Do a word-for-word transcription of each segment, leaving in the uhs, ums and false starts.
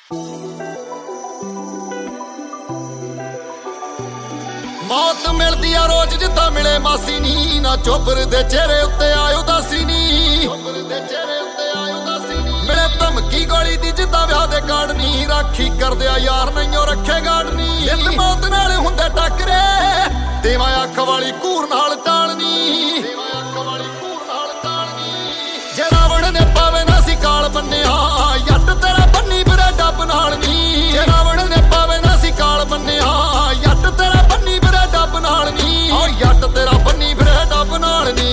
मौत मिलदी आ रोज जिद्दां मिले मासी नी, ना चोबर दे चेहरे उत्ते आए उदासी नी। मिले धमकी गोली दी जिद्दां व्याह दे कार्ड नी, राखी करदे आ यार नहियों रखे गार्ड नी। दिल मौत नाल हुंदे टकरे, देवां अख वाली घूर नाल टालनी। जे रावण ने पावे ना सी काल बन्निया, जट तेरा बन्नी फिरे डब नाल नी। जे रावण ने पावे ना सी काल बन्निया, जट तेरा बन्नी फिरे डब नाल नी। ओ जट तेरा बन्नी फिरे डब नाल नी।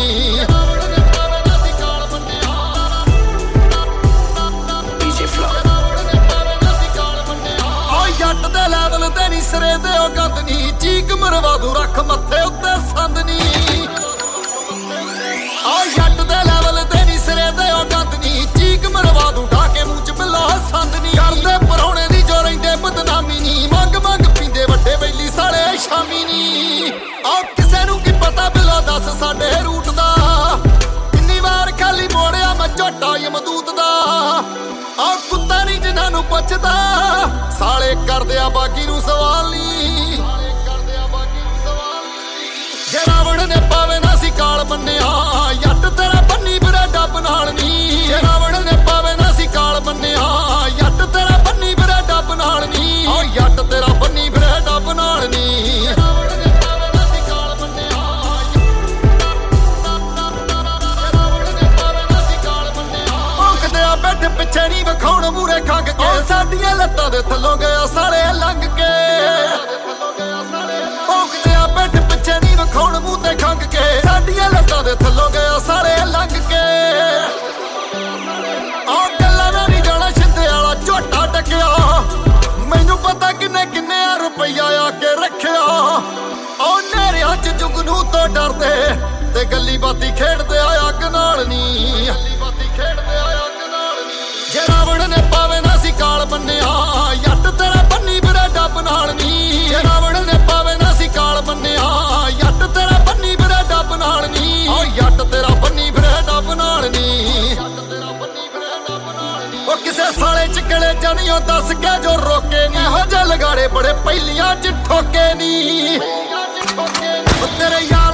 जट दे लैवल ते नी सिरे ते ओ गंद नी, चीक मरवा दू रख मत्थे उत्ते संद नी। आ जट दे लैवल ते नी सिरे ते ओ गंद नी, चीक मरवा दू ढाके मूंह च बिल्ला संद नी। करदे परौणे दी जो रहिंदे बदनामी नी, मंग मंग पींदे वड्डे बैली साले शामी नी। आ किसे नूं की पता बिल्ला दस साडे रूट दा, किन्नी वार खाली मोड़िया मैं झोटा यमदूत दा। आ कुत्ता नी जिन्हां नूं पुछदा, साले करदे आ बाकी नूं सवाल नी। जे रावण ने पावे ना सी काल बन्निया, जट तेरा बन्नी फिरे डब नाल नी। जे रावण ने पावे ना सी काल बन्निया, जट तेरा बन्नी फिरे डब नाल नी। ओ जट तेरा बन्नी फिरे डब नाल नी। बैठ पिछे नी विखाउण मूरे खंग के, साडियां लत्तां दे थल्लों गया साले लंघ के। भौंकदे आ बैठ पिछे नी विखाउण मूंह ते खंग के, साडियां लत्तां दे थल्लों गया साले लंघ के। आ गल्लां नाल नी जाना छिंदे वाला झोटा टकिया, मैनूं पता किन्ने किन्ने रुपया आके रखिया। ओ नेरियां च जुगनू तो डरदे ते गल्ली बाती खेडदे आ अग नाल नी। जे रावण ने पावे ना सी काल बन्निया, जट तेरा बन्नी फिरे डब नाल नी। जे रावण ने पावे ना सी काल बन्निया, जट तेरा बन्नी फिरे डब नाल नी। ओ जट तेरा बन्नी फिरे डब नाल नी। ओ किसे साले च गले जानियो दस के जो रोके नी, हो जे लगाड़े बड़े पहलियां च ठोके नी। तेरे यार